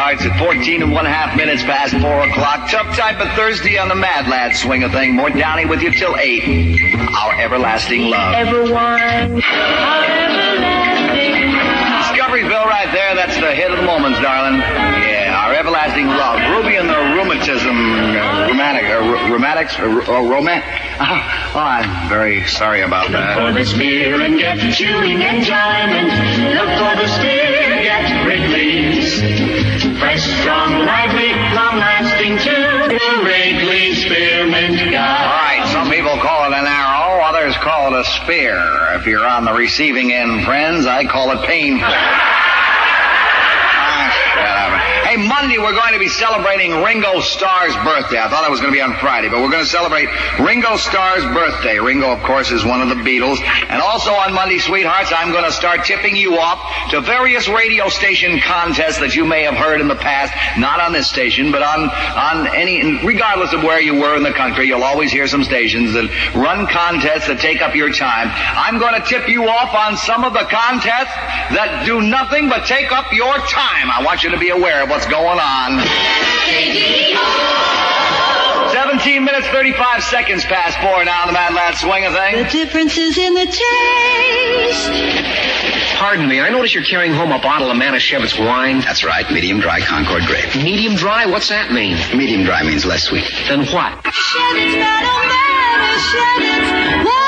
Sweethearts at 14 and 1/2 minutes past 4 o'clock. Tough Type of Thursday on the Mad Lad Swing of Thing. More Downey with you till 8. Our everlasting love. Everyone, our everlasting love. Discoveryville right there. That's the hit of the moments, darling. Yeah, Our Everlasting Love. Ruby and the Rheumatism. Romance. Oh, I'm very sorry about that. Look for the spear and get chewing enjoyment. Look for the spear, get Wrigley's. Fresh, strong, lively, long-lasting too. Wrigley's Spearmint Guy. All right, some people call it an arrow, others call it a spear. If you're on the receiving end, friends, I call it painful. Hey, Monday we're going to be celebrating Ringo Starr's birthday. I thought it was going to be on Friday, but we're going to celebrate Ringo Starr's birthday. Ringo, of course, is one of the Beatles. And also on Monday, sweethearts, I'm going to start tipping you off to various radio station contests that you may have heard in the past. Not on this station, but on any, regardless of where you were in the country, you'll always hear some stations that run contests that take up your time. I'm going to tip you off on some of the contests that do nothing but take up your time. I want you to be aware of what's going on. 17 minutes, 35 seconds past 4 now on the Mad Lad Swing of Thing. The difference is in the taste. Pardon me, I notice you're carrying home a bottle of Manischewitz wine. That's right, medium dry Concord grape. Medium dry? What's that mean? Medium dry means less sweet. Then what? Shevitz, Manischewitz, wine.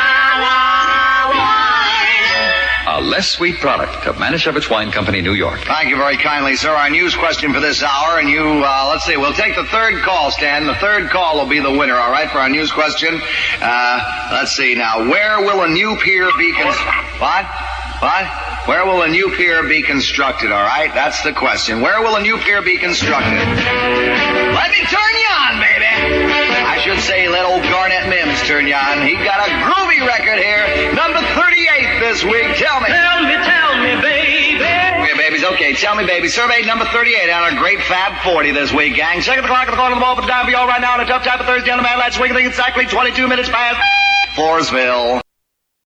A less sweet product of Manischewitz Wine Company, New York. Thank you very kindly, sir. Our news question for this hour, and you, let's see, we'll take the third call, Stan. The third call will be the winner, all right, for our news question. Let's see now. Where will a new pier be What? Where will a new pier be constructed, all right? That's the question. Where will a new pier be constructed? Let me turn you on, baby. I should say let old Garnett Mims turn you on. He got a groovy record here. Number 38 this week. Tell me, baby. Okay, babies, okay. Tell me, baby. Survey number 38 on our great Fab 40 this week, gang. Check the clock at the corner of the ball, but the time for you all right now on a Tough Type of Thursday on the Mad Lad Swing. I think it's exactly 22 minutes past Foresville.